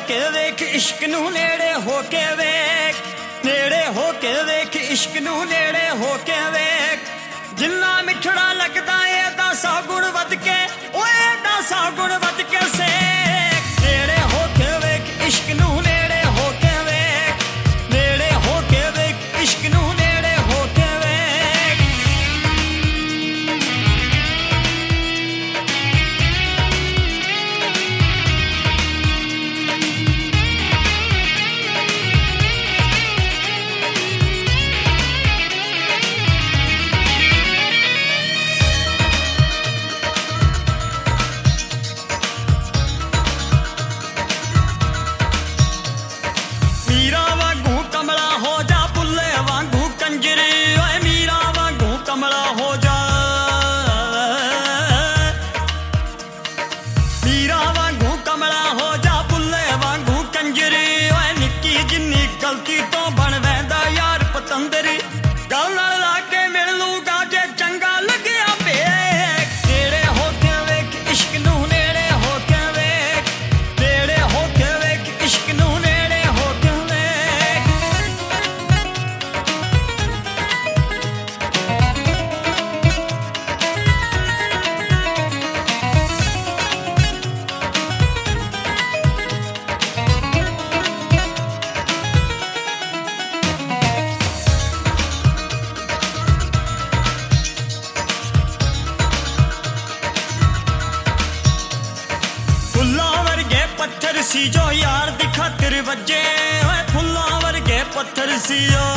के वेख इश्क नू नेड़े हो के वेख, नेड़े हो के वेख इश्क नू नेड़े हो के वेख। जिन्ना मिठड़ा लगदा ए दसा गुण वध के, ओए दसा गुण वध के सेक। नेड़े हो के वेख इश्क नू नेड़े हो के वेख, नेड़े हो के वेख इश्क नू नेड़े हो के वेख। मीरा वांगू कमला हो जा, बुल्ले वांगू कंजरी, ओए मीरा वांगू कमला हो जा। मीरा वांगू कमला हो जा, बुल्ले वांगू कंजरी, ओए निक्की जिन्नी गलती तो बन वैंदा यार पतंदरी। गल नाल ला के मिल लूगा जे चंगा लग्या वेख। नेड़े हो के वेख इश्क नू नेड़े हो के वेख, नेड़े हो के वेख इश्क नू नेड़े हो के वेख। फुल्लां वर्गे पत्थर सी जो यार दी खातिर वज्जे, ओए फुल्लां वर्गे पत्थर सी ओ।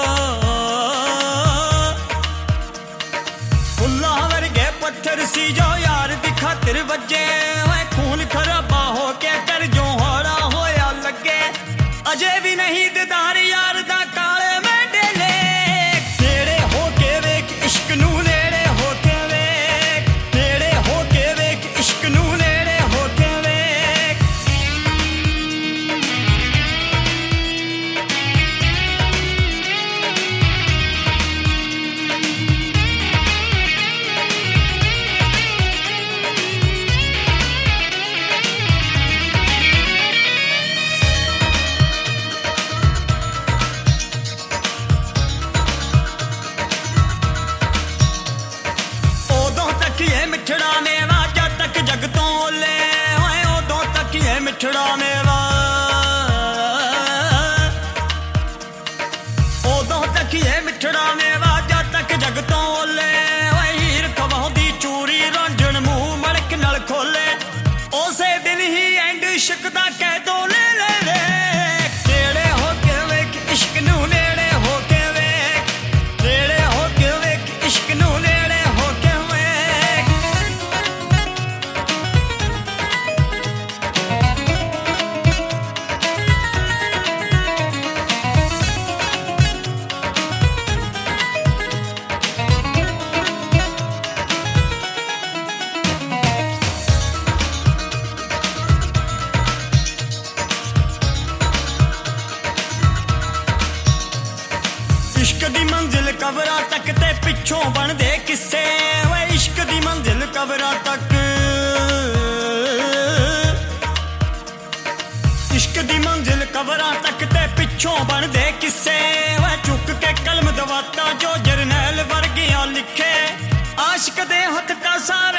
फुल्लां वर्गे पत्थर सी जो यार दी खातिर वज्जे, ओए खून खराबा हो के कर जो होड़ा होया लगे। अजे भी नहीं दीदार यार दा काले मेंढे लेक। नेड़े हो के वेख इश्क नू नेड़े हो के वेख, नेड़े हो के वेख इश्क नू नेड़े हो के वेख। उदों तक ये मिठड़ा मेवा जद तक जग तो ओले, ओए उदों तक ये मिठड़ा मेवा। उदों तक ये मिठड़ा मेवा जद तक जग तो ओले, ओए हीर खवाउंदी चूरी रांझण मुंह मड़क नाल खोले। उसे दिन ही एंड इश्क दा कह दो ले ले वेख। नेड़े हो के वेख इश्क नू नेड़े हो के वेख, नेड़े हो के वेख इश्क नू नेड़े हो के वेख। इश्क दी मंजिल कबरां तक ते पिछों बनदे किस्से, ओए इश्क दी मंजिल कबरां तक। इश्क दी मंजिल कबरां तक ते पिछों बनदे किस्से, ओए चुक के कलम दवाता जो जरनैल वर्गियां लिखे। आशिक दे हत्थ का सारा